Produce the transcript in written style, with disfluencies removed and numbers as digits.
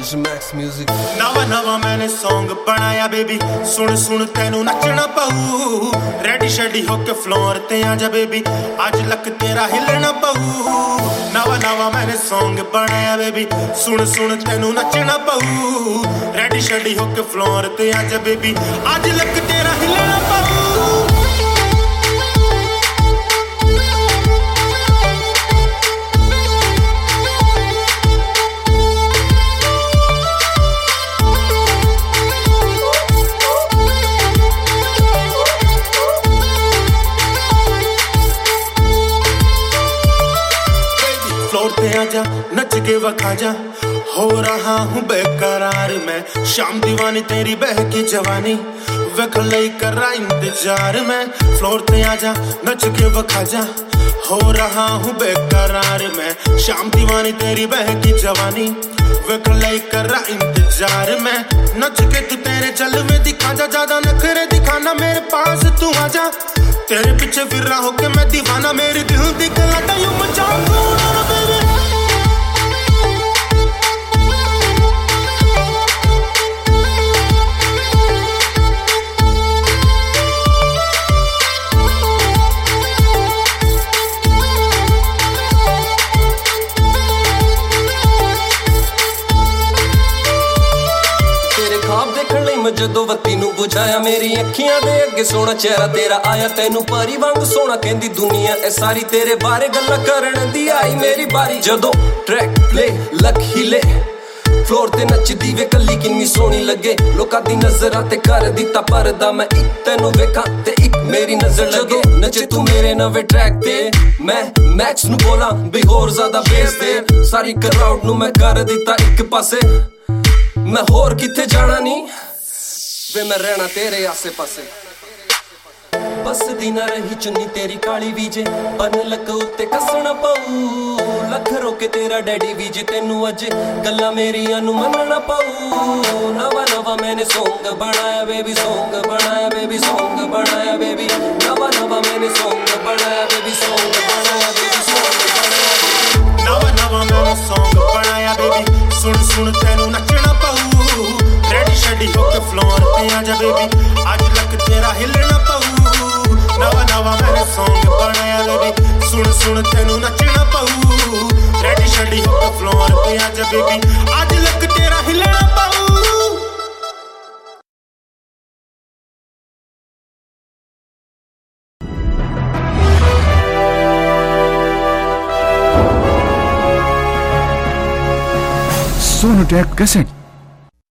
Max Music। नवा नवा मैंने सॉन्ग बनाया बेबी, सुन सुन तेनू नचना पऊ। रेडी शेडी होके फ्लोर ते आजा बेबी, आज लक तेरा हिलना पऊ। नवा नवा मैंने सॉन्ग बनाया बेबी, सुन सुन तेनू नचना पऊ। रेडी शेडी होके फ्लोर ते आजा बेबी, आज लक तेरा हिलना पऊ। फ्लोर पे आजा नच के वखा जा, हो रहा हूँ बेकरार मैं। शाम दीवानी तेरी बहकी जवानी, वेख लई कर रहा इंतजार मैं। फ्लोर पे आजा नच के वखा जा, हो रहा हूँ बेकरार मैं। शाम दीवानी तेरी बहकी जवानी, वेख लई कर रहा इंतजार मैं। नच के तू तेरे जलवे दिखा जा, ज्यादा नखरे दिखाना मेरे पास तू आजा। तेरे पीछे फिर रहा हो के मैं दीवाना, मेरे दिल दिखलाता यूं मचाऊंगा बेबी। मैं जदों वत्ती नूं बुझाया, मेरी अखियां दे अगे सोहना चेहरा तेरा आया। तैनू परी वांग सोहना कहंदी दुनिया ए सारी, तेरे बारे गल्लां करन दी आई मेरी बारी। जदों ट्रैक प्ले लक हिले, फ्लोर ते नचदी वे कल्ली किन्नी सोहनी लगे। लोकां दी नज़रां ते कर दित्ता परदा, मैं इक तैनू वेखां ते इक मेरी नज़र लगे। नचे तू मेरे नवे ट्रैक ते, मैं मैक्स नू बोलां भी होर ज़्यादा बेस दे। सारी क्राउड नू मैं कर दित्ता इक पासे, मैं होर किथे जाना नी वे, मैं रहना तेरे आसे पासे। बस दी ना रही चुन्नी तेरी काली वीजे, बन लक उत्ते कसना पऊ। लख रोके तेरा डैडी वीजे, तेनू अज गल्ला मेरियां नू मनना पऊ। नवा नवा मैंने सॉन्ग बनाया बेबी, सॉन्ग बनाया बेबी, सॉन्ग बनाया बेबी। नवा नवा मैंने सॉन्ग बनाया बेबी, सॉन्ग बनाया बेबी, सॉन्ग बनाया बेबी। नवा नवा मैंने सॉन्ग बनाया बेबी, सुन सुन तेनू नचना पऊ। रेडी शेडी होके फ्लोर पे आजा बेबी, आज लक तेरा हिलना पऊ। नवा नवा मैंने सॉन्ग बनाया बेबी, सुन सुन तेनू नचना पऊ। रेडी शेडी होके फ्लोर पे आजा बेबी, आज लक तेरा हिलना पऊ। Sonotech Cassette।